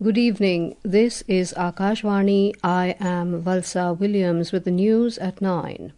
Good evening. This is Akashvani. I am Valsa Williams with the news at 9.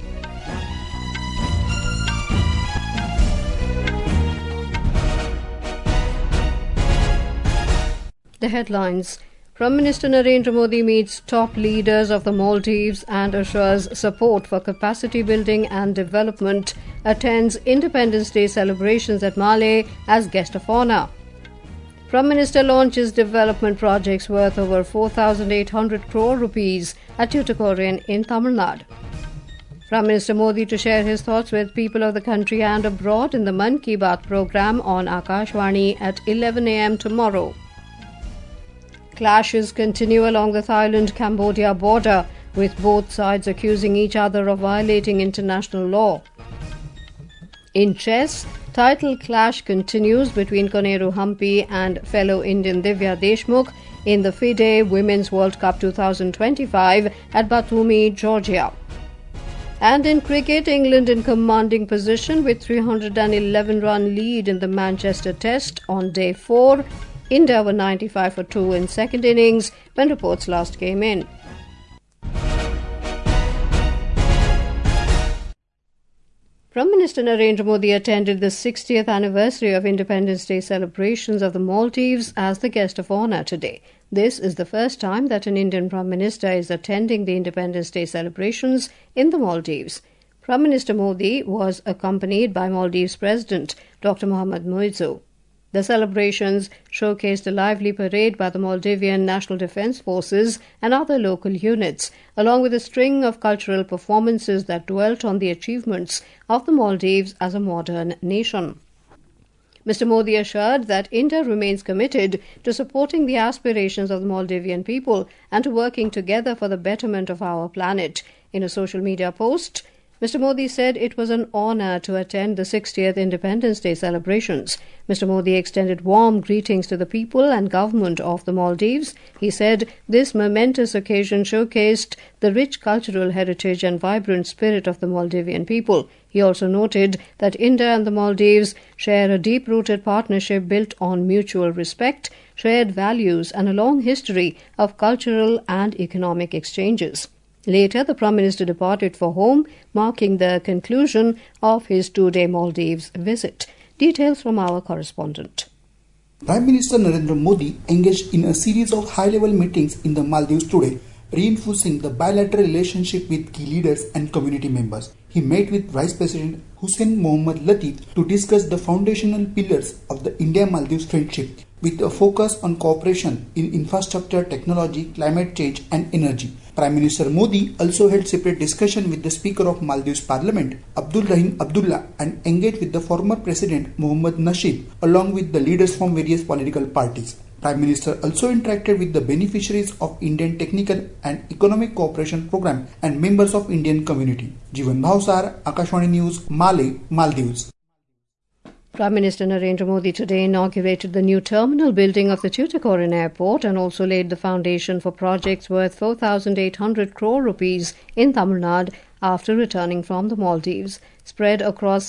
The headlines. Prime Minister Narendra Modi meets top leaders of the Maldives and assures support for capacity building and development, attends Independence Day celebrations at Malé as guest of honour. Prime Minister launches development projects worth over 4,800 crore rupees at Tuticorin in Tamil Nadu. Prime Minister Modi to share his thoughts with people of the country and abroad in the Mann Ki Baat programme on Akashvani at 11 a.m. tomorrow. Clashes continue along the Thailand-Cambodia border, with both sides accusing each other of violating international law. In chess, title clash continues between Koneru Hampi and fellow Indian Divya Deshmukh in the FIDE Women's World Cup 2025 at Batumi, Georgia. And in cricket, England in commanding position with 311-run lead in the Manchester Test on day 4. India were 95 for 2 in second innings when reports last came in. Prime Minister Narendra Modi attended the 60th anniversary of Independence Day celebrations of the Maldives as the guest of honour today. This is the first time that an Indian Prime Minister is attending the Independence Day celebrations in the Maldives. Prime Minister Modi was accompanied by Maldives President Dr. Mohamed Muizzu. The celebrations showcased a lively parade by the Maldivian National Defence Forces and other local units, along with a string of cultural performances that dwelt on the achievements of the Maldives as a modern nation. Mr. Modi assured that India remains committed to supporting the aspirations of the Maldivian people and to working together for the betterment of our planet. In a social media post, Mr. Modi said it was an honour to attend the 60th Independence Day celebrations. Mr. Modi extended warm greetings to the people and government of the Maldives. He said this momentous occasion showcased the rich cultural heritage and vibrant spirit of the Maldivian people. He also noted that India and the Maldives share a deep-rooted partnership built on mutual respect, shared values and a long history of cultural and economic exchanges. Later, the Prime Minister departed for home, marking the conclusion of his two-day Maldives visit. Details from our correspondent. Prime Minister Narendra Modi engaged in a series of high-level meetings in the Maldives today, reinforcing the bilateral relationship with key leaders and community members. He met with Vice President Hussein Mohammad Latif to discuss the foundational pillars of the India-Maldives friendship, with a focus on cooperation in infrastructure, technology, climate change and energy. Prime Minister Modi also held separate discussion with the Speaker of Maldives Parliament, Abdul Rahim Abdullah, and engaged with the former President Mohammad Nasheed, along with the leaders from various political parties. Prime Minister also interacted with the beneficiaries of Indian Technical and Economic Cooperation Program and members of Indian community. Jeevan Bhavsar, Akashvani News, Malé, Maldives. Prime Minister Narendra Modi today inaugurated the new terminal building of the Tuticorin Airport and also laid the foundation for projects worth 4,800 crore rupees in Tamil Nadu after returning from the Maldives. Spread across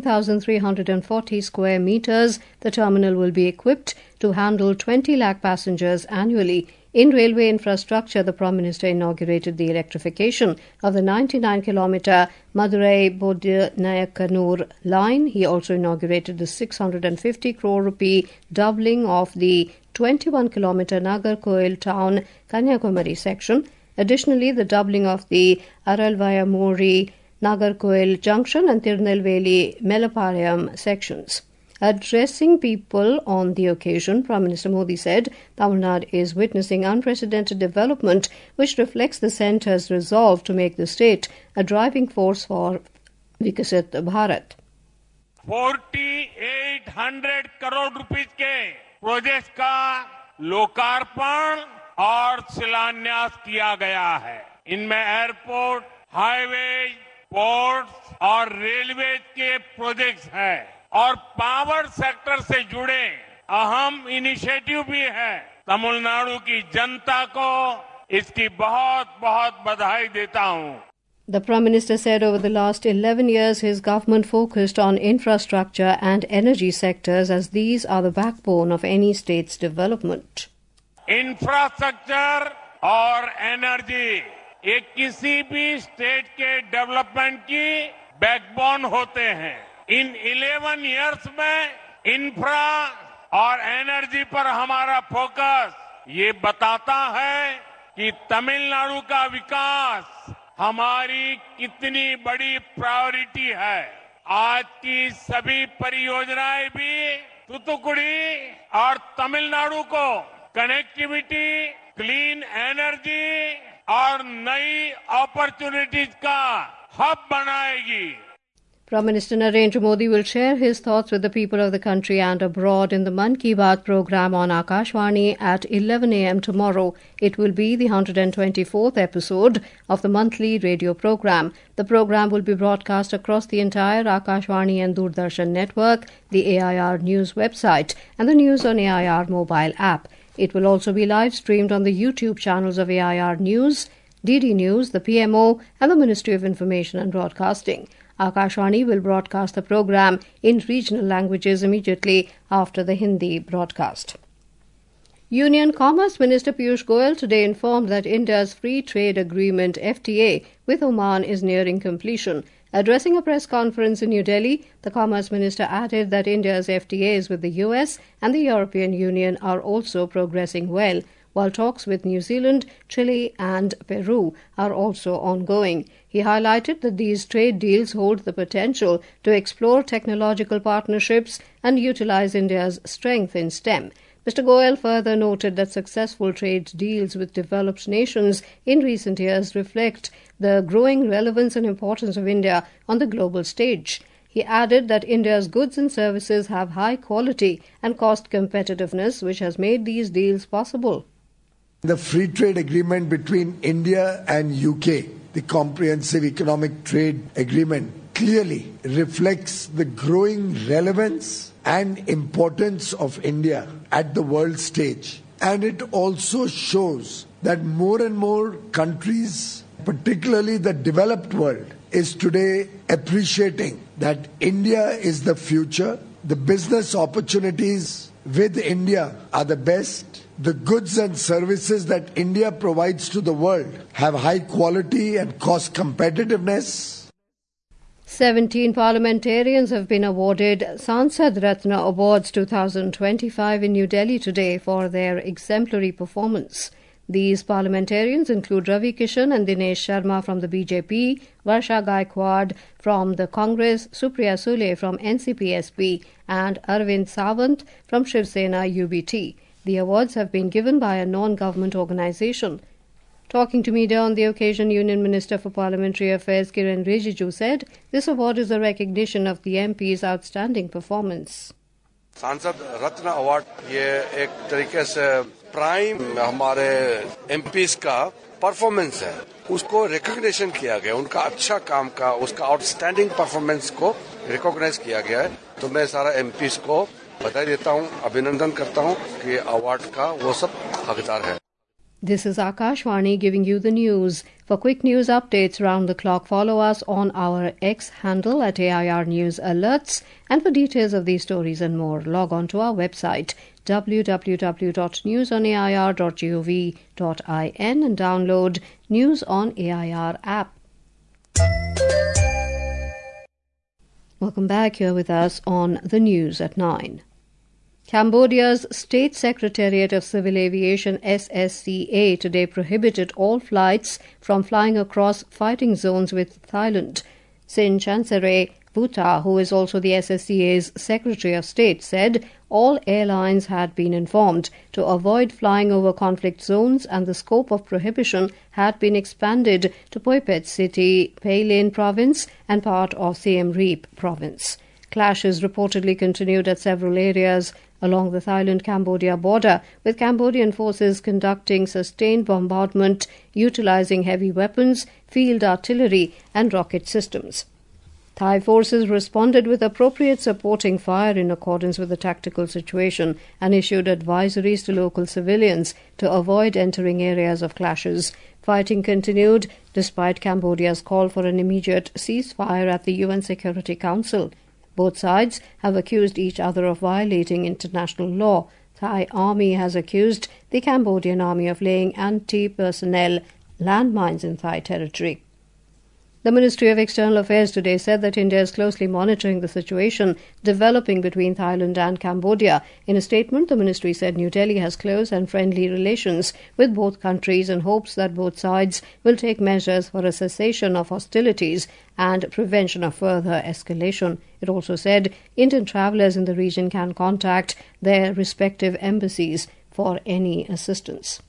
17,340 square metres, the terminal will be equipped to handle 20 lakh passengers annually. In railway infrastructure, the Prime Minister inaugurated the electrification of the 99-kilometre Madurai-Bodh-Nayakanur line. He also inaugurated the 650 crore rupee doubling of the 21-kilometre Nagarkoil town Kanyakumari section. Additionally, the doubling of the Aralvayamuri Nagarkoil junction and Tirunelveli Melapalayam sections. Addressing people on the occasion, Prime Minister Modi said Tamil Nadu is witnessing unprecedented development which reflects the centre's resolve to make the state a driving force for Vikasit Bharat. 4,800 crore rupees के project का लोकार्पण और शिलान्यास किया गया है. इनमें airport, highway, ports और रेलवे के प्रोजेक्ट्स हैं और पावर सेक्टर से जुड़े अहम इनिशिएटिव भी है. तमिलनाडु की जनता को इसकी बहुत बहुत बधाई देता हूं. The Prime Minister said over the last 11 years his government focused on infrastructure and energy sectors as these are the backbone of any state's development. Infrastructure और एनर्जी ये किसी भी स्टेट के डेवलपमेंट की बैकबोन होते हैं। इन 11 इयर्स में इंफ्रा और एनर्जी पर हमारा फोकस ये बताता है कि तमिलनाडु का विकास हमारी कितनी बड़ी प्रायोरिटी है। आज की सभी परियोजनाएं भी तूतुकुड़ी और तमिलनाडु को कनेक्टिविटी, क्लीन एनर्जी और नई अपॉर्चुनिटीज का हब बनाएगी। Prime Minister Narendra Modi will share his thoughts with the people of the country and abroad in the Mann Ki Baat program on Akashvani at 11 a.m. tomorrow. It will be the 124th episode of the monthly radio program. The program will be broadcast across the entire Akashvani and Doordarshan network, the AIR News website, and the News on AIR mobile app. It will also be live streamed on the YouTube channels of AIR News, DD News, the PMO, and the Ministry of Information and Broadcasting. Akashvani will broadcast the program in regional languages immediately after the Hindi broadcast. Union Commerce Minister Piyush Goyal today informed that India's Free Trade Agreement FTA with Oman is nearing completion. Addressing a press conference in New Delhi, the Commerce Minister added that India's FTAs with the US and the European Union are also progressing well, while talks with New Zealand, Chile and Peru are also ongoing. He highlighted that these trade deals hold the potential to explore technological partnerships and utilize India's strength in STEM. Mr. Goyal further noted that successful trade deals with developed nations in recent years reflect the growing relevance and importance of India on the global stage. He added that India's goods and services have high quality and cost competitiveness, which has made these deals possible. The free trade agreement between India and UK, the Comprehensive Economic Trade Agreement, clearly reflects the growing relevance and importance of India at the world stage. And it also shows that more and more countries, particularly the developed world, is today appreciating that India is the future. The business opportunities with India are the best. The goods and services that India provides to the world have high quality and cost competitiveness. 17 parliamentarians have been awarded Sansad Ratna Awards 2025 in New Delhi today for their exemplary performance. These parliamentarians include Ravi Kishan and Dinesh Sharma from the BJP, Varsha Gaikwad from the Congress, Supriya Sule from NCP-SP and Arvind Sawant from Shiv Sena UBT. The awards have been given by a non-government organisation. Talking to media on the occasion, Union Minister for Parliamentary Affairs Kiren Rijiju said this award is a recognition of the MP's outstanding performance. सांसद रत्न award ये एक तरीके से prime हमारे MPs का performance है, उसको recognition किया गया, उनका अच्छा काम का, उसका आउटस्टैंडिंग परफॉर्मेंस को रिकॉग्नाइज किया गया है। तो मैं सारा एमपीज को बधाई देता हूं, अभिनंदन करता हूं कि अवार्ड का वो सब हकदार है। This is Akashvani giving you the news. For quick news updates round the clock, follow us on our X handle at AIR News Alerts. And for details of these stories and more, log on to our website www.newsonair.gov.in and download News on AIR app. Welcome back. Here with us on the news at 9. Cambodia's State Secretariat of Civil Aviation SSCA today prohibited all flights from flying across fighting zones with Thailand. Sin Chansere Bhuta, who is also the SSCA's Secretary of State, said all airlines had been informed to avoid flying over conflict zones and the scope of prohibition had been expanded to Phuket City, Paylin Province and part of Siem Reap Province. Clashes reportedly continued at several areas along the Thailand-Cambodia border, with Cambodian forces conducting sustained bombardment utilizing heavy weapons, field artillery and rocket systems. Thai forces responded with appropriate supporting fire in accordance with the tactical situation and issued advisories to local civilians to avoid entering areas of clashes. Fighting continued despite Cambodia's call for an immediate ceasefire at the UN Security Council. Both sides have accused each other of violating international law. Thai army has accused the Cambodian army of laying anti-personnel landmines in Thai territory. The Ministry of External Affairs today said that India is closely monitoring the situation developing between Thailand and Cambodia. In a statement, the ministry said New Delhi has close and friendly relations with both countries and hopes that both sides will take measures for a cessation of hostilities and prevention of further escalation. It also said Indian travellers in the region can contact their respective embassies for any assistance.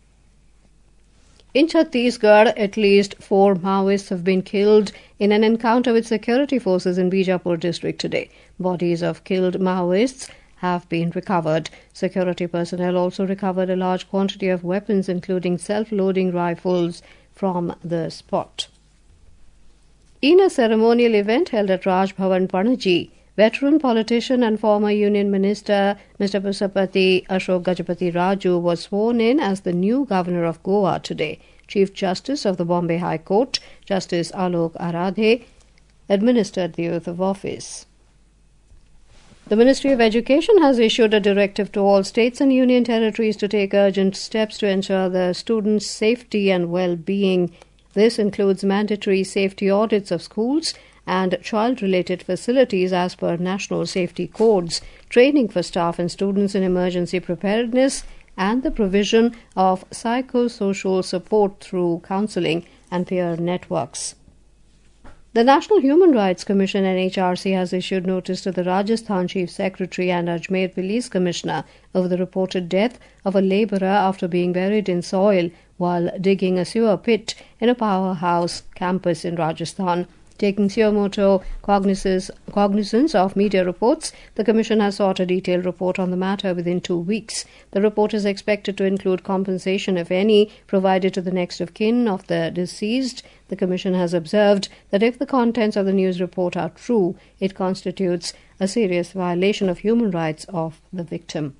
In Chhattisgarh, at least 4 Maoists have been killed in an encounter with security forces in Bijapur district today. Bodies of killed Maoists have been recovered. Security personnel also recovered a large quantity of weapons, including self-loading rifles, from the spot. In a ceremonial event held at Raj Bhavan, Panaji, veteran politician and former Union Minister Mr. Pusapati Ashok Gajapati Raju was sworn in as the new Governor of Goa today. Chief Justice of the Bombay High Court, Justice Alok Aradhe, administered the oath of office. The Ministry of Education has issued a directive to all states and union territories to take urgent steps to ensure the students' safety and well-being. This includes mandatory safety audits of schools and child-related facilities as per national safety codes, training for staff and students in emergency preparedness, and the provision of psychosocial support through counselling and peer networks. The National Human Rights Commission NHRC has issued notice to the Rajasthan Chief Secretary and Ajmer Police Commissioner over the reported death of a labourer after being buried in soil while digging a sewer pit in a powerhouse campus in Rajasthan. Taking suo motu cognizance of media reports, the Commission has sought a detailed report on the matter within 2 weeks. The report is expected to include compensation, if any, provided to the next of kin of the deceased. The Commission has observed that if the contents of the news report are true, it constitutes a serious violation of human rights of the victim.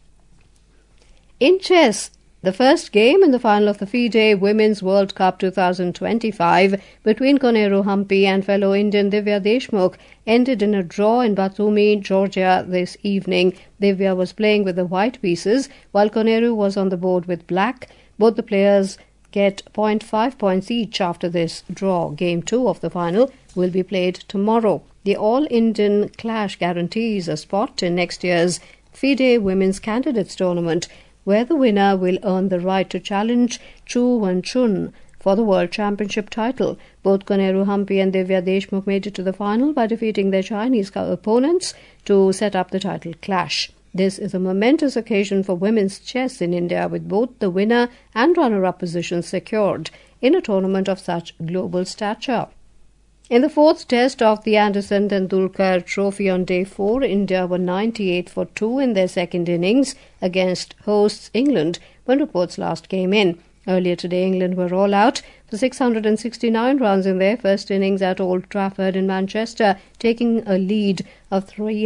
In chess, the first game in the final of the FIDE Women's World Cup 2025 between Koneru Hampi and fellow Indian Divya Deshmukh ended in a draw in Batumi, Georgia this evening. Divya was playing with the white pieces while Koneru was on the board with black. Both the players get 0.5 points each after this draw. Game 2 of the final will be played tomorrow. The All-Indian clash guarantees a spot in next year's FIDE Women's Candidates Tournament, where the winner will earn the right to challenge Chu Wan-chun for the World Championship title. Both Koneru Hampi and Divya Deshmukh made it to the final by defeating their Chinese opponents to set up the title clash. This is a momentous occasion for women's chess in India, with both the winner and runner-up positions secured in a tournament of such global stature. In the fourth test of the Anderson Tendulkar Trophy on day 4, India were 98 for 2 in their second innings against hosts England when reports last came in. Earlier today, England were all out for 669 runs in their first innings at Old Trafford in Manchester, taking a lead of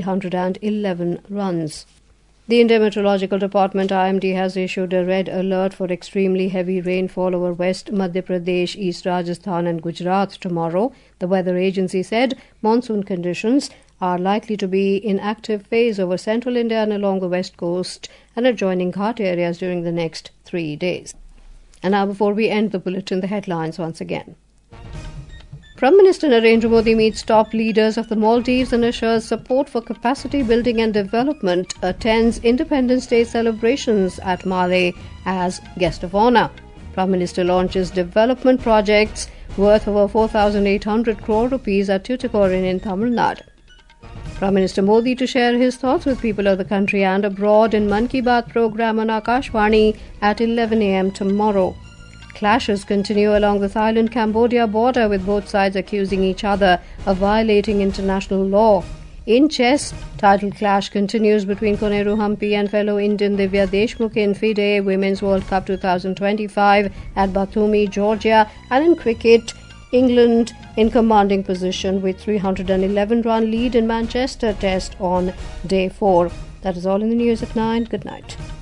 311 runs. The Indian Meteorological Department IMD has issued a red alert for extremely heavy rainfall over West Madhya Pradesh, East Rajasthan and Gujarat tomorrow. The weather agency said monsoon conditions are likely to be in active phase over central India and along the west coast and adjoining Ghat areas during the next 3 days. And now, before we end the bulletin, the headlines once again. Prime Minister Narendra Modi meets top leaders of the Maldives and assures support for capacity building and development, attends Independence Day celebrations at Malé as guest of honour. Prime Minister launches development projects worth over 4,800 crore rupees at Tuticorin in Tamil Nadu. Prime Minister Modi to share his thoughts with people of the country and abroad in Mann Ki Baat program on Akashvani at 11 a.m. tomorrow. Clashes continue along the Thailand-Cambodia border, with both sides accusing each other of violating international law. In chess, title clash continues between Koneru Hampi and fellow Indian Divya Deshmukh in FIDE Women's World Cup 2025 at Batumi, Georgia. And in cricket, England in commanding position with 311-run lead in Manchester Test on day 4. That is all in the news at 9. Good night.